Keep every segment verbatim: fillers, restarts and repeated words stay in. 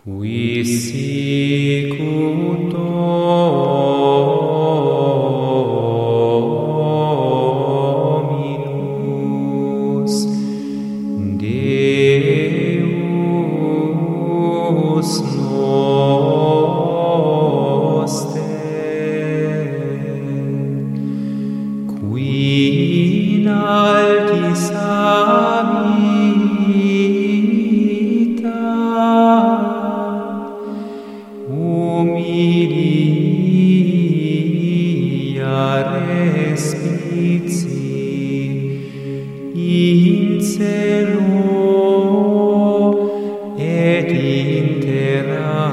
Qui sicut Dominus, Deus noster, qui in altis habitat, humilia respici in celo et in terra.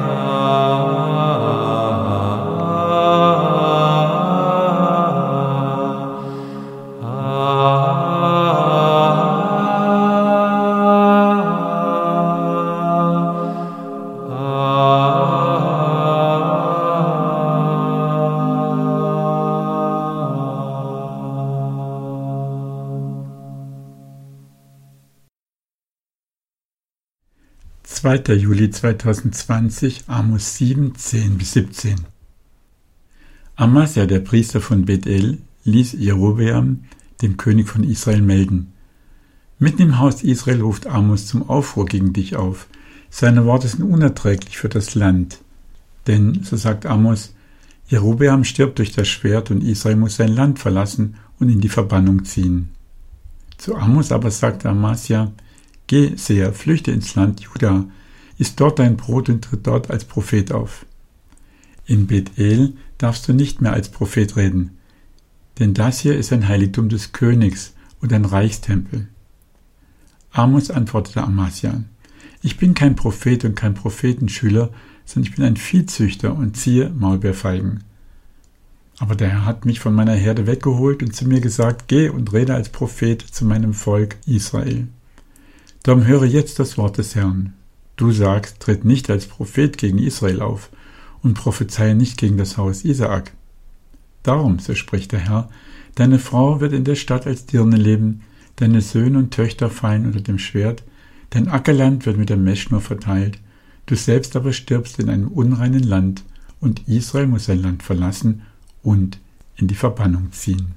zweiter Juli zweitausendzwanzig, Amos sieben, zehn bis siebzehn. Amasja, der Priester von Bethel, ließ Jerobeam, dem König von Israel, melden: Mitten im Haus Israel ruft Amos zum Aufruhr gegen dich auf. Seine Worte sind unerträglich für das Land. Denn, so sagt Amos, Jerobeam stirbt durch das Schwert und Israel muss sein Land verlassen und in die Verbannung ziehen. Zu Amos aber sagte Amasja: Geh, Seher, flüchte ins Land Juda, iss dort dein Brot und tritt dort als Prophet auf. In Bethel darfst du nicht mehr als Prophet reden, denn das hier ist ein Heiligtum des Königs und ein Reichstempel. Amos antwortete Amasja: Ich bin kein Prophet und kein Prophetenschüler, sondern ich bin ein Viehzüchter und ziehe Maulbeerfeigen. Aber der Herr hat mich von meiner Herde weggeholt und zu mir gesagt: Geh und rede als Prophet zu meinem Volk Israel. Darum höre jetzt das Wort des Herrn. Du sagst, tritt nicht als Prophet gegen Israel auf und prophezeie nicht gegen das Haus Isaak. Darum, so spricht der Herr, deine Frau wird in der Stadt als Dirne leben, deine Söhne und Töchter fallen unter dem Schwert, dein Ackerland wird mit der Meschnur verteilt, du selbst aber stirbst in einem unreinen Land, und Israel muss sein Land verlassen und in die Verbannung ziehen.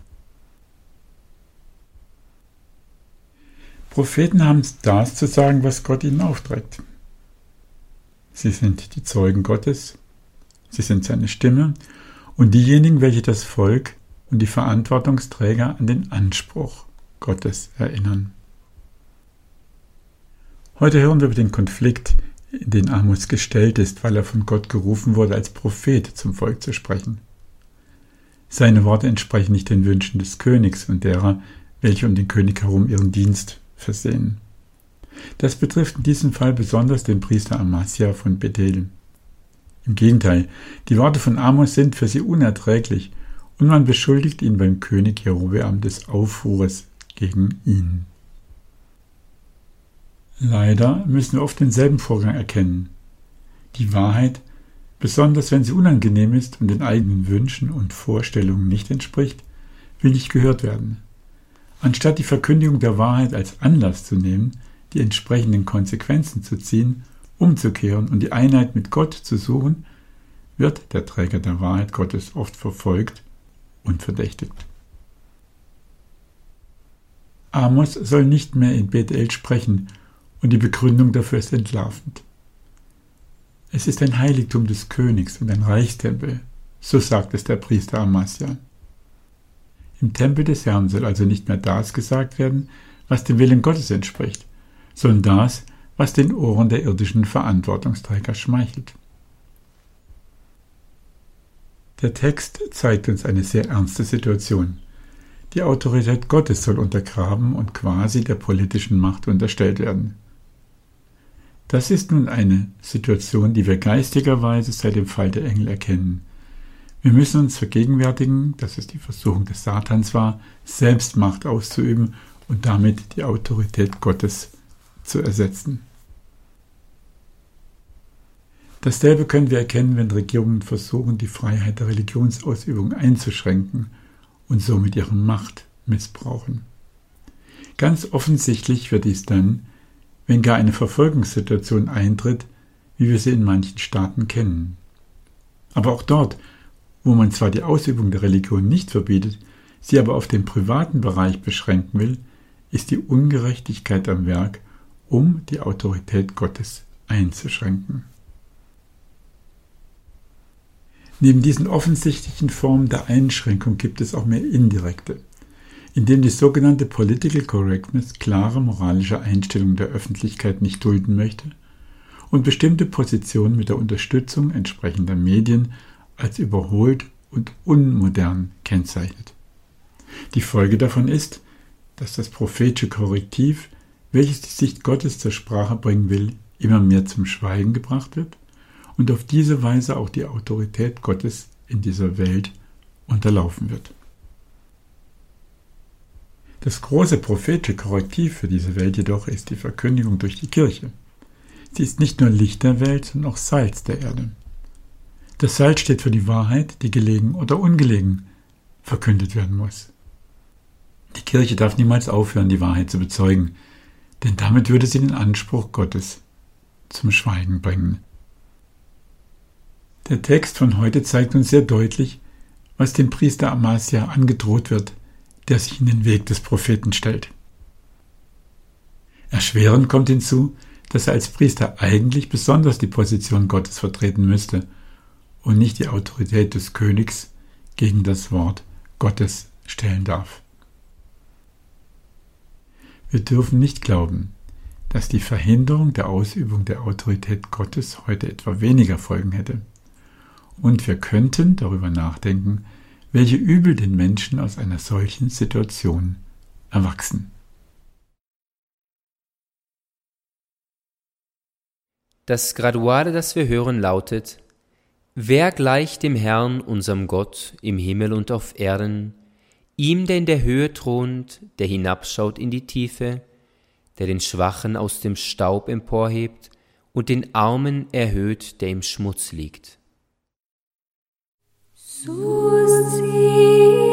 Propheten haben das zu sagen, was Gott ihnen aufträgt. Sie sind die Zeugen Gottes, sie sind seine Stimme und diejenigen, welche das Volk und die Verantwortungsträger an den Anspruch Gottes erinnern. Heute hören wir über den Konflikt, in den Amos gestellt ist, weil er von Gott gerufen wurde, als Prophet zum Volk zu sprechen. Seine Worte entsprechen nicht den Wünschen des Königs und derer, welche um den König herum ihren Dienst versehen. Das betrifft in diesem Fall besonders den Priester Amasja von Bethel. Im Gegenteil, die Worte von Amos sind für sie unerträglich und man beschuldigt ihn beim König Jerobeam des Aufruhrs gegen ihn. Leider müssen wir oft denselben Vorgang erkennen. Die Wahrheit, besonders wenn sie unangenehm ist und den eigenen Wünschen und Vorstellungen nicht entspricht, will nicht gehört werden. Anstatt die Verkündigung der Wahrheit als Anlass zu nehmen, die entsprechenden Konsequenzen zu ziehen, umzukehren und die Einheit mit Gott zu suchen, wird der Träger der Wahrheit Gottes oft verfolgt und verdächtigt. Amos soll nicht mehr in Bethel sprechen und die Begründung dafür ist entlarvend. Es ist ein Heiligtum des Königs und ein Reichstempel, so sagt es der Priester Amasja. Im Tempel des Herrn soll also nicht mehr das gesagt werden, was dem Willen Gottes entspricht, sondern das, was den Ohren der irdischen Verantwortungsträger schmeichelt. Der Text zeigt uns eine sehr ernste Situation. Die Autorität Gottes soll untergraben und quasi der politischen Macht unterstellt werden. Das ist nun eine Situation, die wir geistigerweise seit dem Fall der Engel erkennen. Wir müssen uns vergegenwärtigen, dass es die Versuchung des Satans war, selbst Macht auszuüben und damit die Autorität Gottes zu ersetzen. Dasselbe können wir erkennen, wenn Regierungen versuchen, die Freiheit der Religionsausübung einzuschränken und somit ihre Macht missbrauchen. Ganz offensichtlich wird dies dann, wenn gar eine Verfolgungssituation eintritt, wie wir sie in manchen Staaten kennen. Aber auch dort, wo man zwar die Ausübung der Religion nicht verbietet, sie aber auf den privaten Bereich beschränken will, ist die Ungerechtigkeit am Werk, um die Autorität Gottes einzuschränken. Neben diesen offensichtlichen Formen der Einschränkung gibt es auch mehr indirekte, indem die sogenannte Political Correctness klare moralische Einstellungen der Öffentlichkeit nicht dulden möchte und bestimmte Positionen mit der Unterstützung entsprechender Medien als überholt und unmodern kennzeichnet. Die Folge davon ist, dass das prophetische Korrektiv, welches die Sicht Gottes zur Sprache bringen will, immer mehr zum Schweigen gebracht wird und auf diese Weise auch die Autorität Gottes in dieser Welt unterlaufen wird. Das große prophetische Korrektiv für diese Welt jedoch ist die Verkündigung durch die Kirche. Sie ist nicht nur Licht der Welt, sondern auch Salz der Erde. Das Salz steht für die Wahrheit, die gelegen oder ungelegen verkündet werden muss. Die Kirche darf niemals aufhören, die Wahrheit zu bezeugen, denn damit würde sie den Anspruch Gottes zum Schweigen bringen. Der Text von heute zeigt uns sehr deutlich, was dem Priester Amasja angedroht wird, der sich in den Weg des Propheten stellt. Erschwerend kommt hinzu, dass er als Priester eigentlich besonders die Position Gottes vertreten müsste und nicht die Autorität des Königs gegen das Wort Gottes stellen darf. Wir dürfen nicht glauben, dass die Verhinderung der Ausübung der Autorität Gottes heute etwa weniger Folgen hätte. Und wir könnten darüber nachdenken, welche Übel den Menschen aus einer solchen Situation erwachsen. Das Graduale, das wir hören, lautet: Wer gleicht dem Herrn, unserem Gott, im Himmel und auf Erden, ihm, der in der Höhe thront, der hinabschaut in die Tiefe, der den Schwachen aus dem Staub emporhebt und den Armen erhöht, der im Schmutz liegt. So